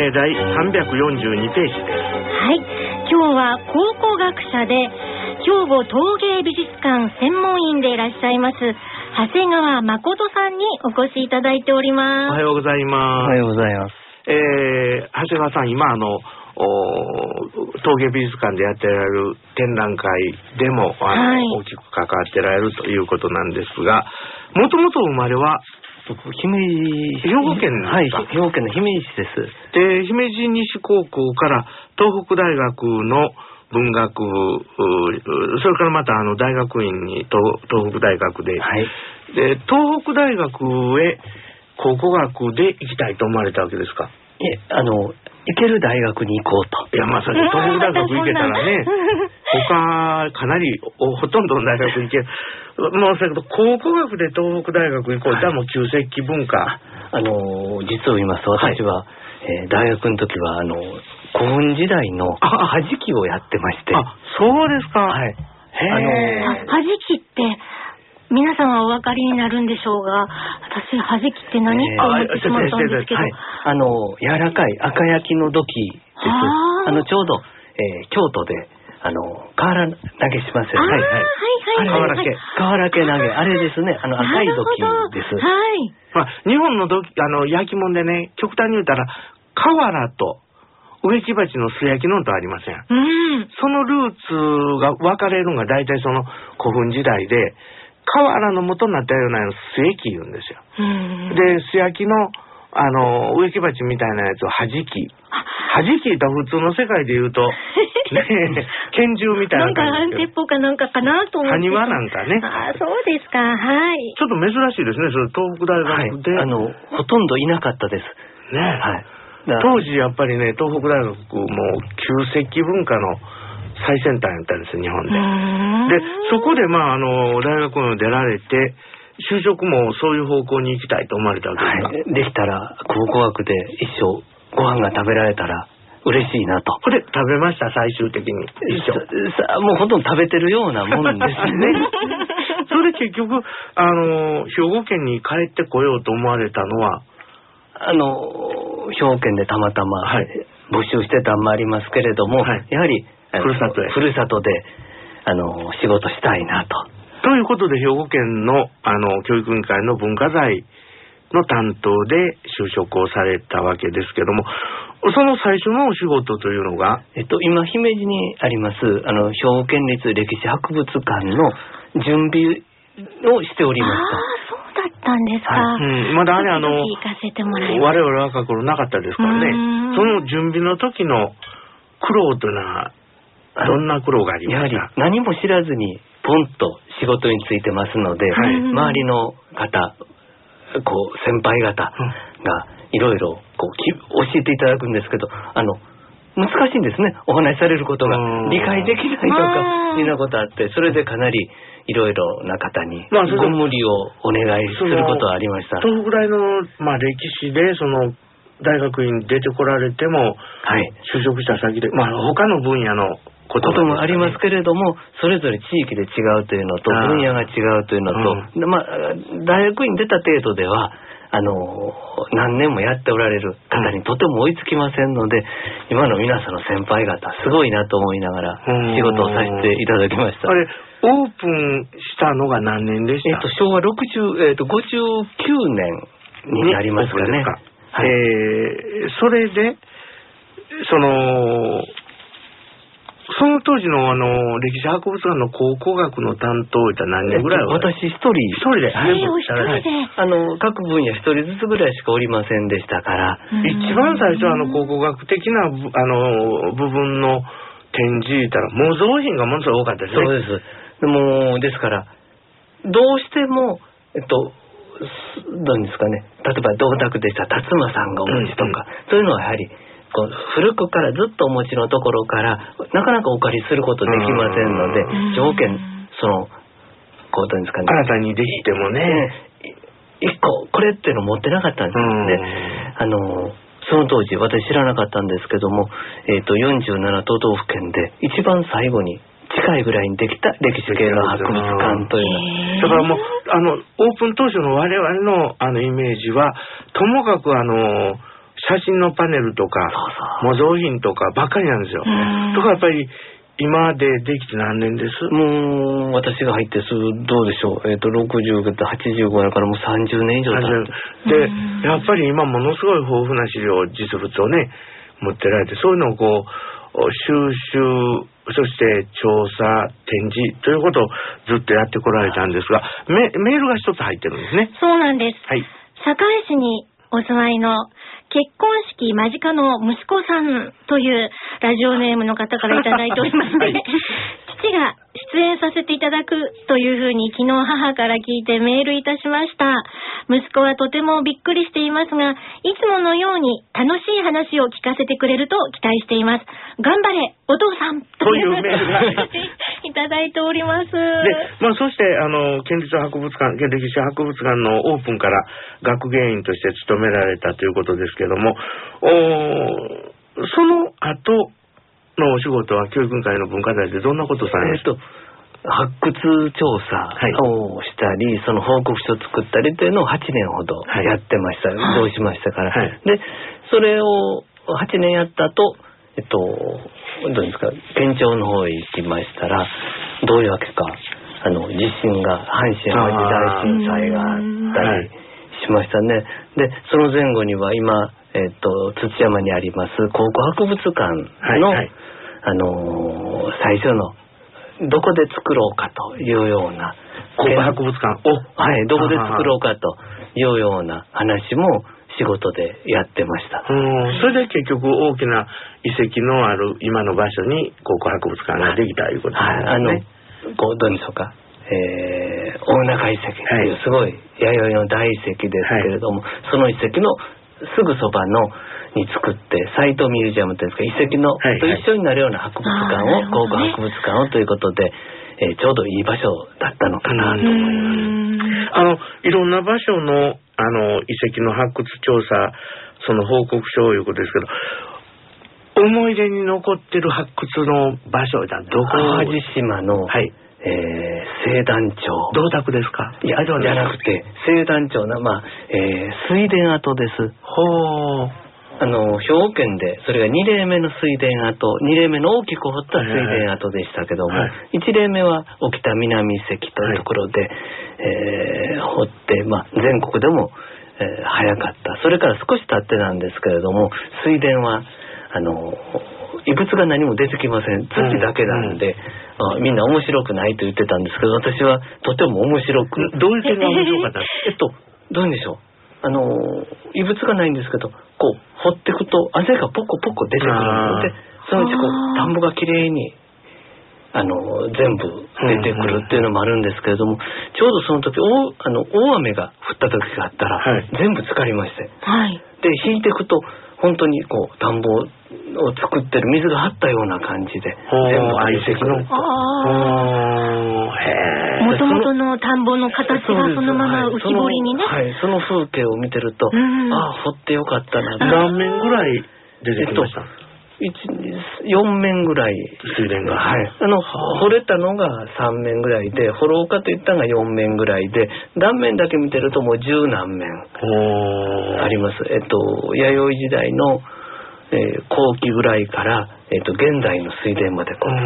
明大342ページです。 はい、今日は考古学者で兵庫陶芸美術館専門員でいらっしゃいます長谷川誠さんにお越しいただいております。 おはようございます。 おはようございます。 長谷川さん、今陶芸美術館でやってられる展覧会でも大きく関わってられるということなんですが、もともと生まれは兵庫県ですか？はい、兵庫県の姫路市です。 で、姫路西高校から東北大学の文学部、それからまた大学院に東北大学で、 はい、 で東北大学へ考古学で行きたいと思われたわけですか？ 行ける大学に行こうと。 いや、まさに東北大学行けたらね他かなりほとんどの大学行ける。もうだけど考古学で東北大学行こうとはもう旧石器文化。 実を言いますと私は、大学の時は古墳時代のはじきをやってまして。 あ、そうですか。 はい。 はじきって皆さんはお分かりになるんでしょうが、私はじきって何と思ってしまったんですけど、 柔らかい赤焼きの土器です。ちょうど、京都で瓦投げしますよね。瓦投げ、あれですね。赤い土器です。 はい。 まあ、日本の土器焼き物でね、極端に言うたら瓦と植木鉢の素焼きのとありません。そのルーツが分かれるのが大体その古墳時代で、瓦の元になったような素焼き言うんですよ。で、素焼きの植木鉢みたいなやつをはじきと普通の世界で言うと、拳銃みたいな感じですけど、 なんか鉄砲かなんかかなと思って。 埴輪なんかね。 あ、そうですか。はい。 ちょっと珍しいですね。それ東北大学で、 ほとんどいなかったですね。 はい。 当時やっぱりね、東北大学も旧石器文化の最先端やったんですよ、日本で。で、そこで大学に出られて、就職もそういう方向に行きたいと思われたわけですか？ はい、できたら考古学で一生ご飯が食べられたら嬉しいなと。 これ食べました？最終的に一生もうほとんど食べてるようなもんですね。 それ結局兵庫県に帰ってこようと思われたのは兵庫県でたまたま募集してたのもありますけれども、やはりふるさとで仕事したいなと。 ということで兵庫県の教育委員会の文化財の担当で就職をされたわけですけども、その最初のお仕事というのが、 今姫路にあります兵庫県立歴史博物館の準備をしておりました。 そうだったんですか。 まだあれ行かせてもらい我々若い頃なかったですからね。その準備の時の苦労というのはどんな苦労がありました？ やはり何も知らずにポンと仕事に就いてますので、周りの方先輩方がいろいろ教えていただくんですけど、難しいんですね。お話しされることが理解できないとかみんなことあって、それでかなりいろいろな方にご無理をお願いすることはありました。 東北大の歴史で大学院出てこられても、就職した先で他の分野のこともありますけれども、それぞれ地域で違うというのと分野が違うというのと、大学院出た程度では何年もやっておられる方にとても追いつきませんので、今の皆さんの先輩方すごいなと思いながら仕事をさせていただきました。 あれオープンしたのが何年でした？ 昭和59年になりますかね。 それでその当時の歴史博物館の考古学の担当いたら何年ぐらいは？ 私一人で各分野一人ずつぐらいしかおりませんでしたから、 一番最初考古学的な部分の展示いたら模造品がものすごい多かったですね。 そうです。ですからどうしても何ですかね、例えば銅鐸でしたら辰馬さんがお持ちとか、そういうのはやはり古くからずっとお持ちのところからなかなかお借りすることできませんので、条件何ですかね、 新たにできてもね、 一個これっていうのを持ってなかったんですね。その当時私知らなかったんですけども、47都道府県で一番最後に近いぐらいにできた歴史系の博物館というのだからもうオープン当初の我々のイメージは、ともかく写真のパネルとか模造品とかばっかりなんですよ。とかやっぱり今でできて何年です？ もう私が入ってすぐどうでしょう、60から85だからもう30年以上経ってで、やっぱり今ものすごい豊富な資料実物をね持ってられて、そういうのをこう収集、そして調査展示ということをずっとやってこられたんですが、メールが一つ入ってるんですね。 そうなんです、 はい、 堺市にお住まいの結婚式間近の息子さんというラジオネームの方からいただいておりますね、はい、父が出演させていただくというふうに昨日母から聞いてメールいたしました。息子はとてもびっくりしていますが、いつものように楽しい話を聞かせてくれると期待しています。頑張れお父さんというメールがいただいております。で、 そして県立博物館、県歴史博物館のオープンから学芸員として務められたということですけども、その後のお仕事は教育委員会の文化財でどんなことをされました？ 発掘調査をしたり、その報告書を作ったりというのを8年ほどやってました、どうしましたから、でそれを8年やった後、どうですか、県庁の方へ行きましたら、どういうわけか地震が阪神・淡路大震災があったりしましたね。でその前後には今、土山にあります考古博物館の、最初のどこで作ろうかというような考古博物館を、 どこで作ろうかというような話も仕事でやってました。 それで結局大きな遺跡のある今の場所に考古博物館ができたということですね。 どうでしょうか、大中遺跡というすごい弥生の大遺跡ですけれども、その遺跡のすぐそばのに作ってサイトミュージアムというんですか、遺跡のと一緒になるような博物館を、考古博物館をということで、ちょうどいい場所だったのかなと思います。 いろんな場所の遺跡の発掘調査、その報告書ということですけど、思い出に残ってる発掘の場所はどこ？ 淡路島の、聖壇町。 銅鐸ですか？ いや、じゃなくて聖壇町の、水田跡です。兵庫県でそれが2例目の水田跡、2例目の大きく掘った水田跡でしたけども、1例目は沖田南遺跡というところで、掘って、全国でも、早かった。それから少し経ってなんですけれども、水田は異物が何も出てきません。土だけなんで、みんな面白くないと言ってたんですけど、私はとても面白く。 どういう点が面白かったどういうんでしょう。異物がないんですけど、こう掘っていくとあぜがポコポコ出てくるので、そのうち田んぼがきれいに全部出てくるっていうのもあるんですけれども、ちょうどその時大雨が降った時があったら、全部浸かりまして、で引いていくと本当にこう田んぼを作ってる水が張ったような感じで全部出てくると。 もともとの田んぼの形がそのまま浮き彫りにね。 その風景を見てると、掘ってよかったな。 何面ぐらい出てきました？ 4面ぐらい水田が、 掘れたのが3面ぐらいで、掘ろうかといったのが4面ぐらいで、断面だけ見てるともう10何面あります。弥生時代の、後期ぐらいから、現代の水田までこう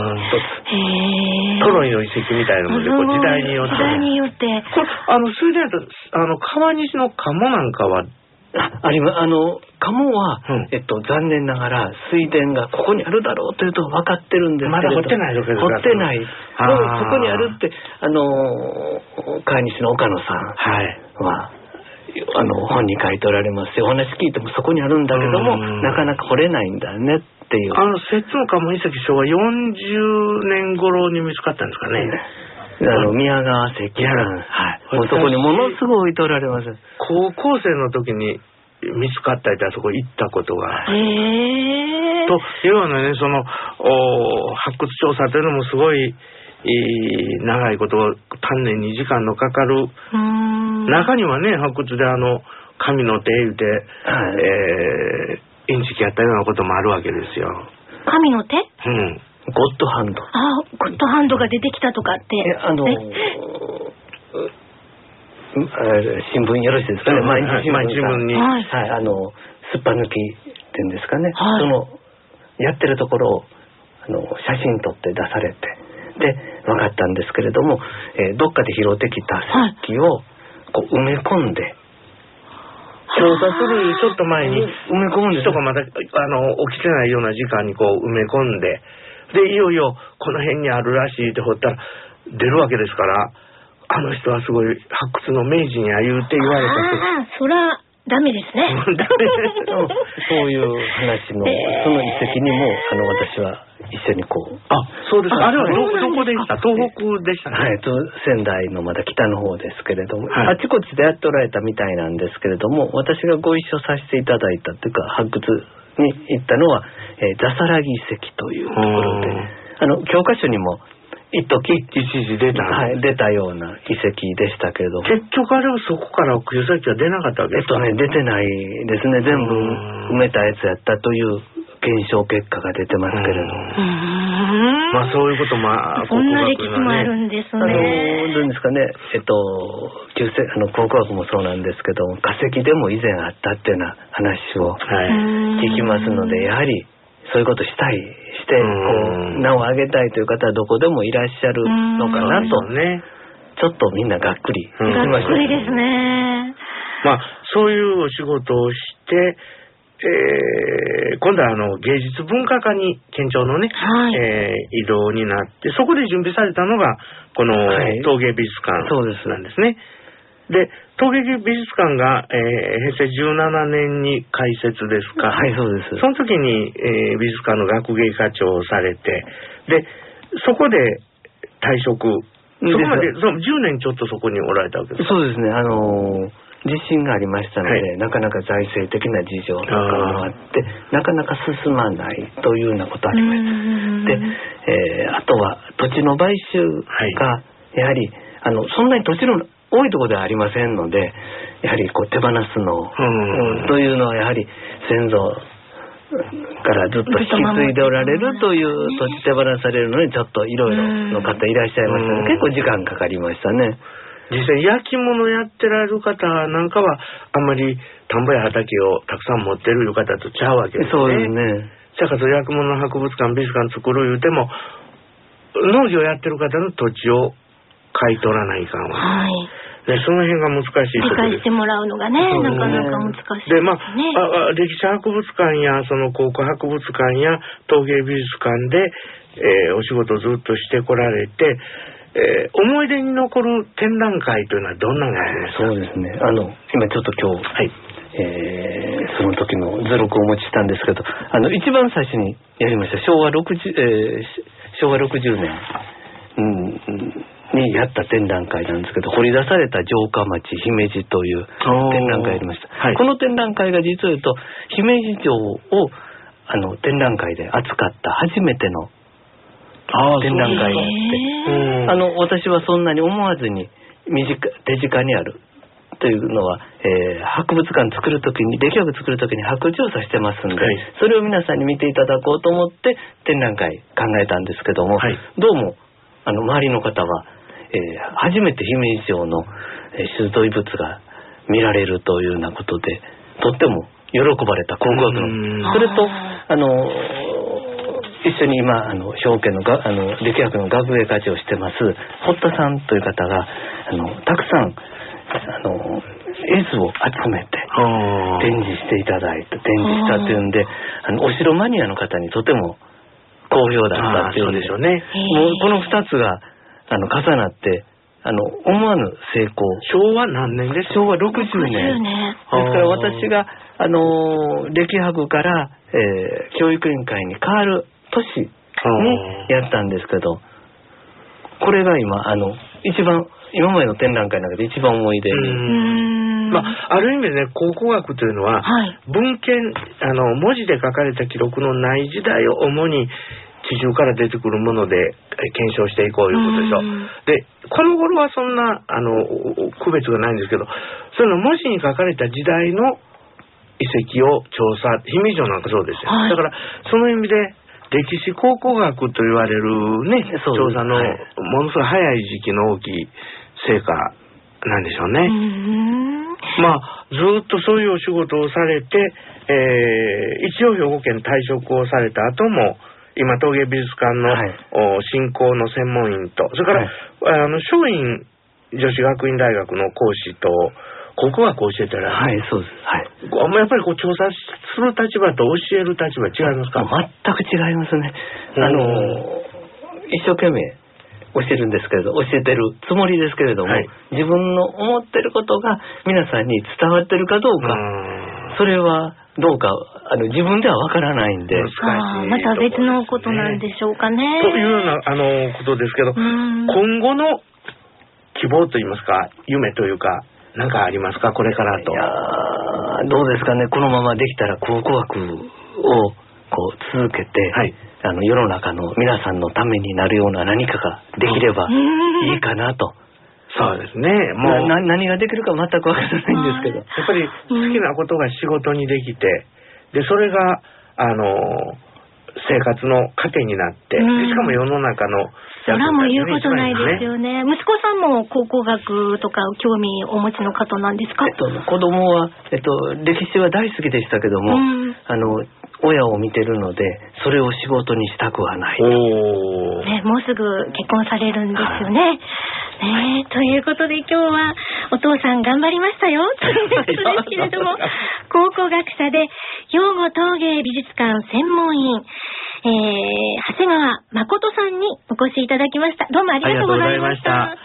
トロイの遺跡みたいなもので、時代によって水田と川西の鴨なんかはあります。鴨は、残念ながら水田がここにあるだろうというと分かってるんですけど、 まだ掘ってないわけですか？ 掘ってない。そこにあるって川西の岡野さんは、本に書いておられますし、お話聞いてもそこにあるんだけども、なかなか掘れないんだねっていう。 摂津の鴨遺跡昭和40年頃に見つかったんですかね。 宮川石もうそこにものすごい置いておられます。 高校生の時に見つかったりとそこ行ったことがというようなね、その発掘調査というのもすごい長いこと丹念に時間のかかる。中にはね、発掘で神の手言うて、インチキやったようなこともあるわけですよ。 神の手？ ゴッドハンド。 ゴッドハンドが出てきたとかって。新聞よろしいですかね。 毎日新聞に。 すっぱ抜きっていうんですかね、 はい、 そのやってるところを写真撮って出されて、で分かったんですけれども、どっかで拾ってきた石器をこう埋め込んで、 調査するちょっと前に埋め込むんです。 人がまだ起きてないような時間にこう埋め込んで、でいよいよこの辺にあるらしいって掘ったら出るわけですから、あの人はすごい発掘の名人や言うて言われたと。そらダメですね。 そういう話の、その遺跡にも私は一緒にこう。 あ、そうです。あれはどこでした？東北でしたね。 はい、仙台のまだ北の方ですけれども、はい、あちこちでやっておられたみたいなんですけれども、私がご一緒させていただいたというか発掘に行ったのは、ザサラギ遺跡というところで、教科書にも一時出た、はい、出たような遺跡でしたけれども、 結局あれはそこから奥湯崎は出なかったわけですか？ 出てないですね。全部埋めたやつやったという検証結果が出てますけれども、 まあそういうこともそんな歴史もあるんですね。 どういうんですかね、考古学もそうなんですけども、化石でも以前あったっていうような話を聞きますので、やはりそういうことしたいしてこう名を上げたいという方はどこでもいらっしゃるのかなと、ね、ちょっとみんながっくりしました。 がっくりですね。 まあそういうお仕事をして、今度は芸術文化課に県庁のね、はい、移動になって、そこで準備されたのがこの陶芸美術館なんですね。で、陶芸美術館が、平成17年に開設ですか。 はい、そうです。 その時に、美術館の学芸課長をされて、で、そこで退職、そこまで10年ちょっとそこにおられたわけですか。 そうですね。地震がありましたので、はい、なかなか財政的な事情とかもあって、なかなか進まないというようなことありました。で、あとは土地の買収が、やはり、そんなに土地の多いところではありませんので、やはりこう手放すのというのはやはり先祖からずっと引き継いでおられるという土地手放されるのにちょっといろいろの方いらっしゃいましたので、結構時間かかりましたね。 実際焼き物やってられる方なんかはあんまり田んぼや畑をたくさん持ってるいう方とちゃうわけですね。 そうですね。 だから焼き物博物館美術館作る言うても農業やってる方の土地を買い取らないかんわ、はい、でその辺が難しいところです。 理解してもらうのがね、なかなか難しいですね。 で、まあ、歴史博物館やその考古博物館や陶芸美術館で、お仕事をずっとしてこられて、思い出に残る展覧会というのはどんなのがありますか？ そうですね。今ちょっと今日、はい、その時の図録をお持ちしたんですけど、一番最初にやりました昭和60年、にやった展覧会なんですけど、掘り出された城下町姫路という展覧会やりました。はい、この展覧会が実を言うと姫路城を展覧会で扱った初めての展覧会があって、私はそんなに思わずに手近にあるというのは、博物館作るときに歴学作るときに博調査してますんで、はい、それを皆さんに見ていただこうと思って展覧会考えたんですけども、はい、どうも周りの方は、初めて姫路城の出土遺物が見られるというようなことでとっても喜ばれた考古学の、それと一緒に今兵庫県の歴学の学芸課長をしてます堀田さんという方がたくさん絵図を集めて展示していただいて展示したというんで、お城マニアの方にとても好評だったっていうんでしょうね。もうこの2つが重なって思わぬ成功。 昭和何年ですか？ 昭和60年。ですから私が歴博から、教育委員会に変わる年にやったんですけど、これが今一番今までの展覧会の中で一番思い出に。 まあ、ある意味でね、考古学というのは、はい、文献文字で書かれた記録のない時代を主に地中から出てくるもので検証していこうということでしょ。でこの頃はそんな区別がないんですけど、その文字に書かれた時代の遺跡を調査、姫路城なんかそうですよ、はい、だからその意味で歴史考古学と言われるね、調査のものすごい早い時期の大きい成果なんでしょうね。 まあずっとそういうお仕事をされて、一応兵庫県退職をされた後も今陶芸美術館の、振興の専門員と、それから、松陰女子学院大学の講師と国学を教えてらっしゃる。 はい、そうです。はい。 やっぱりこう調査する立場と教える立場違いますか？ 全く違いますね。一生懸命教えるんですけれど、教えてるつもりですけれども、自分の思ってることが皆さんに伝わってるかどうか、それはどうか自分ではわからないんで、 難しい、また別のことなんでしょうかね。 というようなことですけど、今後の希望といいますか、夢というか何かありますか、これからと。 いやどうですかね、このままできたら考古学をこう続けて、世の中の皆さんのためになるような何かができればいいかなと。 そうですね。もう何ができるか全くわからないんですけど、 やっぱり好きなことが仕事にできて、でそれが生活の糧になって、しかも世の中のそれはもう言うことないですよね。息子さんも考古学とか興味お持ちの方なんですか？ 子供は、歴史は大好きでしたけども、親を見てるのでそれを仕事にしたくはないと。 ね、もうすぐ結婚されるんですよね。ということで今日はお父さん頑張りましたよということですけれども、考古学者で兵庫陶芸美術館専門員、長谷川誠さんにお越しいただきました。どうもありがとうございました。